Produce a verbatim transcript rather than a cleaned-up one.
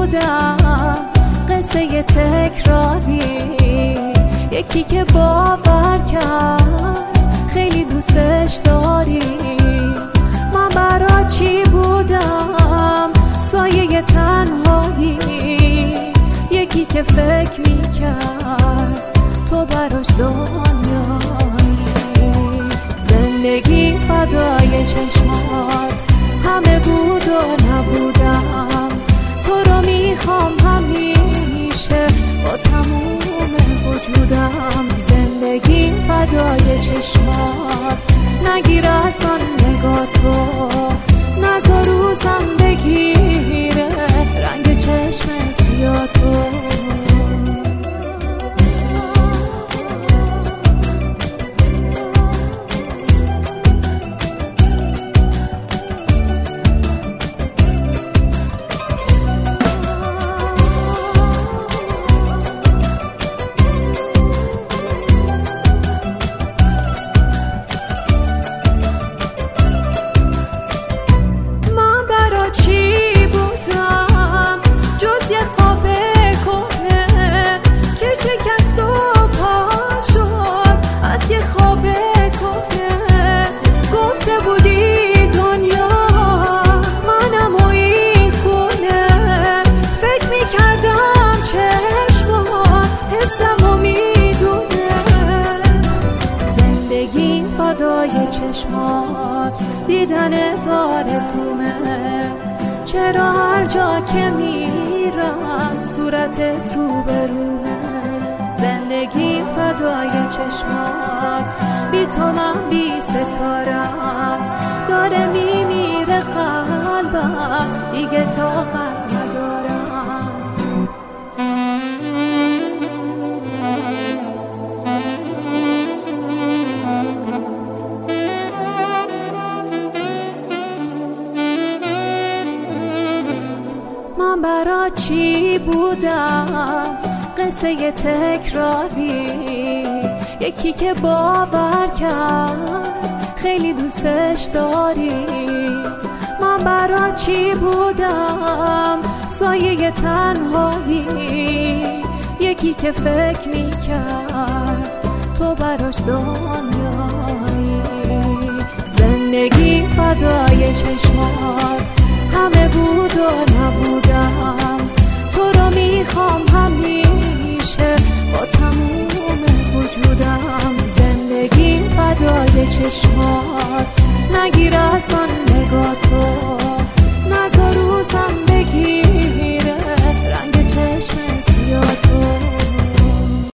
بودم، قصه تکراری، یکی که باور کرد خیلی دوستش داری. من برا چی بودم؟ سایه تنهایی، یکی که فکر میکرد تو براش دنیایی. زندگی فدای چشمات همه بود و نبودم، تو رو میخوام همیشه با تموم وجودم. زندگی فدای چشمات، نگیر از من نگاه تو، نذار روزم بگیره رنگ چشم سیاه تو. شکست و پا شد از یه خواب کهنه، گفته بودی دنیا منم و این خونه. فکر میکردم چشمات حسم و میدونه. زندگی فدای چشمات، دیدن آرزومه. چرا هر جا که میرم صورتت رو برومه. زندگی فدای چشمات، بی تو من بی ستارم. داره میمیره قلبم، دیگه طاقت ندارم. من برا چی بودم؟ قصه تکراری، یکی که باور کرد خیلی دوستش داری. من برا چی بودم؟ سایه تنهایی، یکی که فکر میکرد تو براش دنیایی. زندگی فدای چشمات همه بود و نبودم، تو رو میخوام همیشه با تموم وجودم. زندگی فدای چشمات،